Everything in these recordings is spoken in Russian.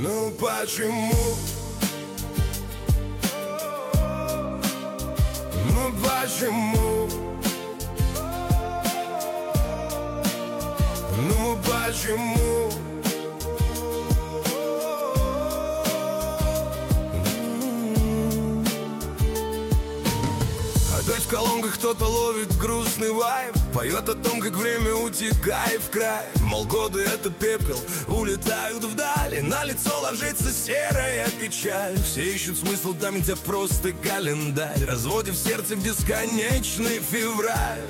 Ну почему? Ну почему? Ну почему? Опять в колонках кто-то ловит грустный вайб, поет о том, как время утекает в край. Мол, годы это пепел, улетают вдали, на лицо ложится серая печаль. Все ищут смысл там, где просто календарь, разводив сердце в бесконечный февраль.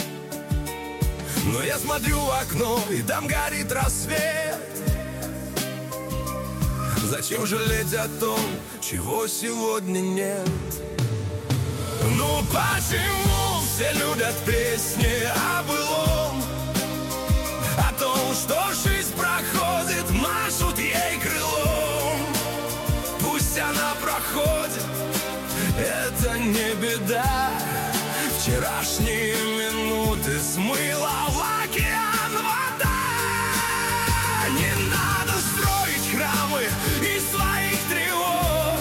Но я смотрю в окно, и там горит рассвет. Зачем жалеть о том, чего сегодня нет? Ну почему все любят песни о былом, о том, что жизнь проходит, машут ей крылом? Пусть она проходит, это не беда. Вчерашние минуты смыла в океан вода. Не надо строить храмы из своих тревог,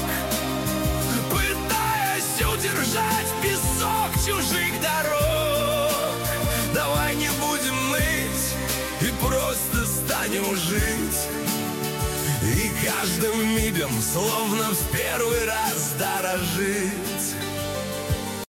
пытаясь удержать песок чужих дорог. Давай не будем ныть и просто станем жить, и каждым мигом словно в первый раз дорожить.